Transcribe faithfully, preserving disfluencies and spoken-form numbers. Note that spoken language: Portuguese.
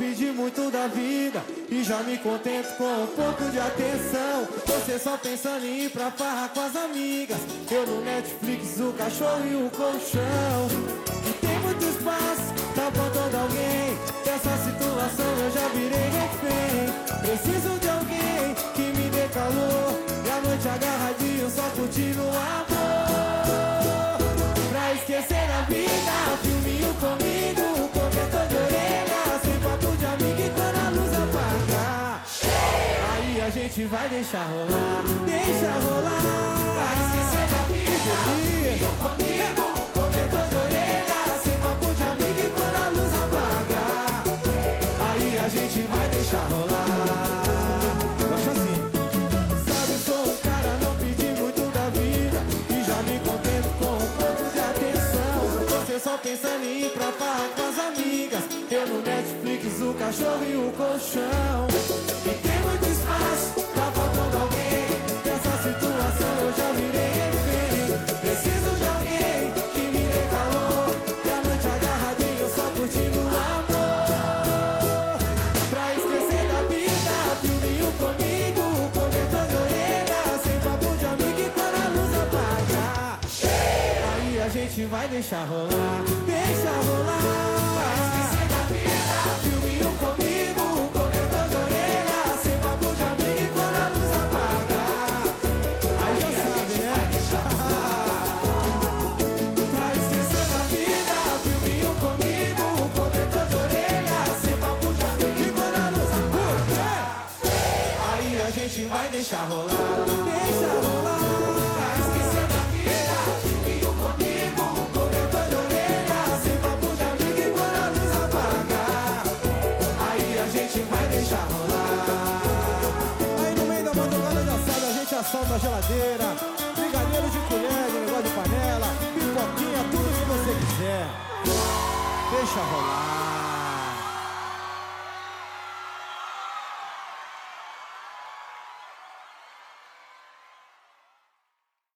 pedi muito da vida e já me contento com um pouco de atenção. Você só pensando em ir pra farra com as amigas, eu no Netflix, o cachorro e o colchão. E tem muito espaço, tá faltando alguém. Dessa situação eu já virei refém. Preciso de alguém que me dê calor e a noite agarradinho só curtindo o amor. Pra esquecer a vida, filminho comigo, cobertor de orelha, sem papo de amigo e quando a luz apagar, aí a gente vai deixar rolar, deixa rolar. Pra esquecer a vida, filminho comigo, cobertor de orelha, sem papo de amigo e quando a luz apagar, aí a gente vai deixar rolar. Eu acho assim, sabe, eu sou um cara, não pedi muito da vida e já me contento com um pouco de atenção. Você só pensando em ir pra farra com as amigas, eu no Netflix, o cachorro e o colchão. E tem muito espaço, tá faltando alguém. Nessa situação eu já virei refém. Preciso de alguém que me dê calor e a noite agarradinho só curtindo o amor. Pra esquecer da vida, filminho comigo, cobertor de orelha, sem papo de amigo e quando a luz apagar, aí a gente vai deixar rolar, deixa rolar. Pra esquecer da vida, filminho comigo, cobertor de orelha, sem papo de amigo e quando a luz apagar, aí já sabe, né? Pra esquecer da vida, filminho comigo, cobertor de orelha, sem papo de amigo e quando a luz apagar, aí a gente vai deixar rolar, deixa rolar. Pra esquecer da vida, filminho comigo, cobertor de orelha, sem papo de amigo e quando a luz apagar, aí a gente vai deixar rolar. Aí no meio da madrugada de assado a gente assalta a geladeira, brigadeiro de colher, de negócio de panela, pipoquinha, tudo que você quiser. Deixa rolar.